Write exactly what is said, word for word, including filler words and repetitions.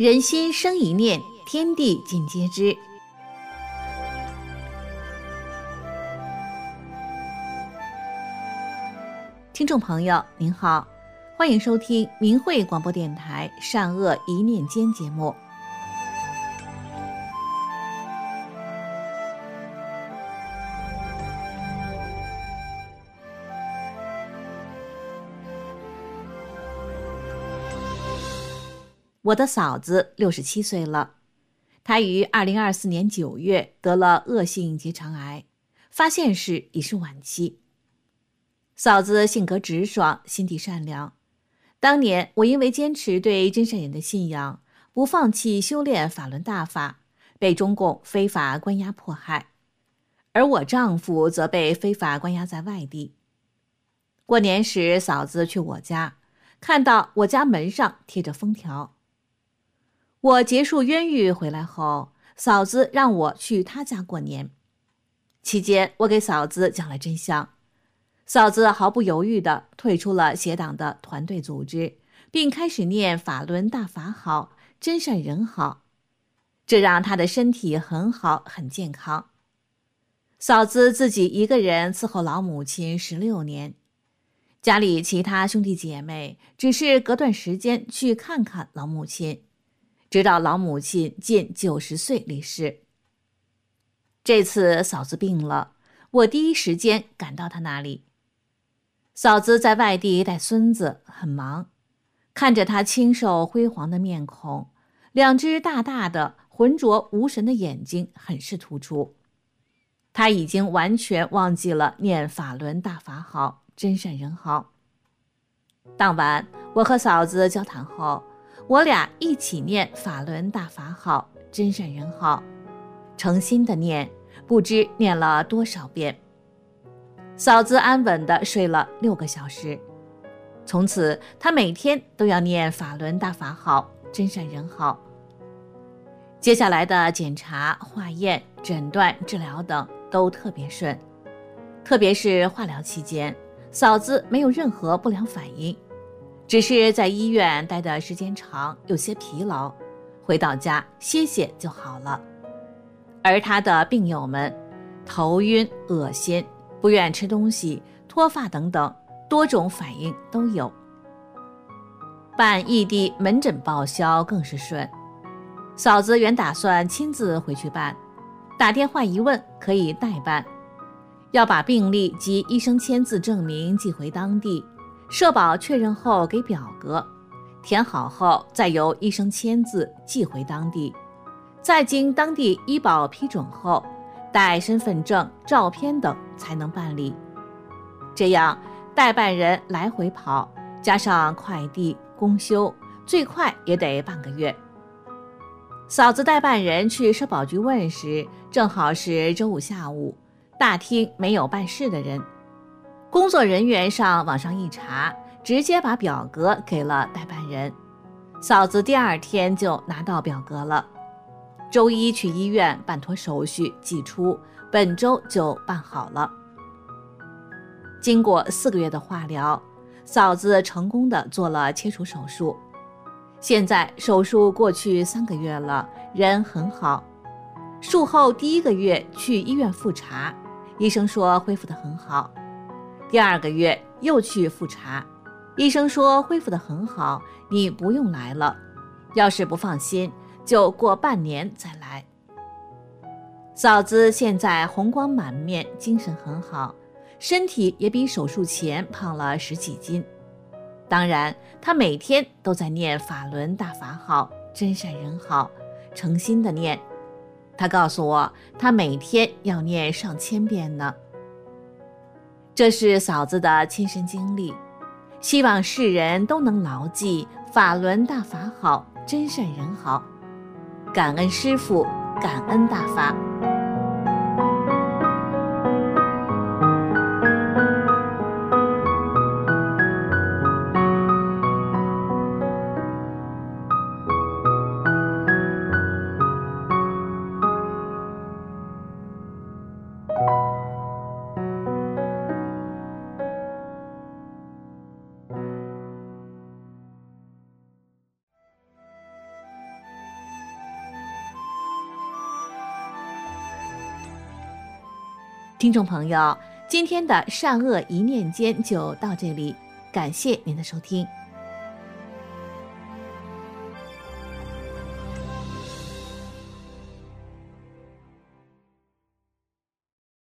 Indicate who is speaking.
Speaker 1: 人心生一念，天地尽皆知。听众朋友您好，欢迎收听明慧广播电台善恶一念间节目。我的嫂子六十七岁了，她于二零二四年九月得了恶性结肠癌，发现时已是晚期。嫂子性格直爽，心地善良。当年我因为坚持对真善忍的信仰，不放弃修炼法轮大法，被中共非法关押迫害，而我丈夫则被非法关押在外地。过年时，嫂子去我家，看到我家门上贴着封条。我结束冤狱回来后，嫂子让我去她家过年。期间，我给嫂子讲了真相，嫂子毫不犹豫地退出了邪党的团队组织，并开始念法轮大法好，真善人好，这让她的身体很好，很健康。嫂子自己一个人伺候老母亲十六年，家里其他兄弟姐妹只是隔段时间去看看老母亲，直到老母亲近九十岁离世。这次嫂子病了，我第一时间赶到她那里。嫂子在外地带孙子，很忙，看着她清瘦辉煌的面孔，两只大大的浑浊无神的眼睛很是突出。她已经完全忘记了念法轮大法好，真善人好。当晚我和嫂子交谈后，我俩一起念法轮大法好，真善人好，诚心的念，不知念了多少遍。嫂子安稳地睡了六个小时。从此，她每天都要念法轮大法好，真善人好。接下来的检查、化验、诊断、治疗等都特别顺，特别是化疗期间，嫂子没有任何不良反应。只是在医院待的时间长，有些疲劳，回到家歇歇就好了。而他的病友们，头晕、恶心、不愿吃东西、脱发等等多种反应都有。办异地门诊报销更是顺，嫂子原打算亲自回去办，打电话一问可以代办，要把病历及医生签字证明寄回当地，社保确认后给表格，填好后再由医生签字寄回当地，再经当地医保批准后，带身份证、照片等才能办理。这样代办人来回跑，加上快递、公休，最快也得半个月。嫂子代办人去社保局问时，正好是周五下午，大厅没有办事的人。工作人员上网上一查，直接把表格给了代办人。嫂子第二天就拿到表格了，周一去医院办妥手续寄出，本周就办好了。经过四个月的化疗，嫂子成功的做了切除手术。现在手术过去三个月了，人很好。术后第一个月去医院复查，医生说恢复得很好。第二个月又去复查，医生说恢复得很好，你不用来了，要是不放心，就过半年再来。嫂子现在红光满面，精神很好，身体也比手术前胖了十几斤。当然，她每天都在念法轮大法好，真善人好，诚心的念。她告诉我，她每天要念上千遍呢。这是嫂子的亲身经历，希望世人都能牢记法轮大法好，真善人好。感恩师父，感恩大法。 听众朋友，今天的善恶一念间就到这里，感谢您的收听。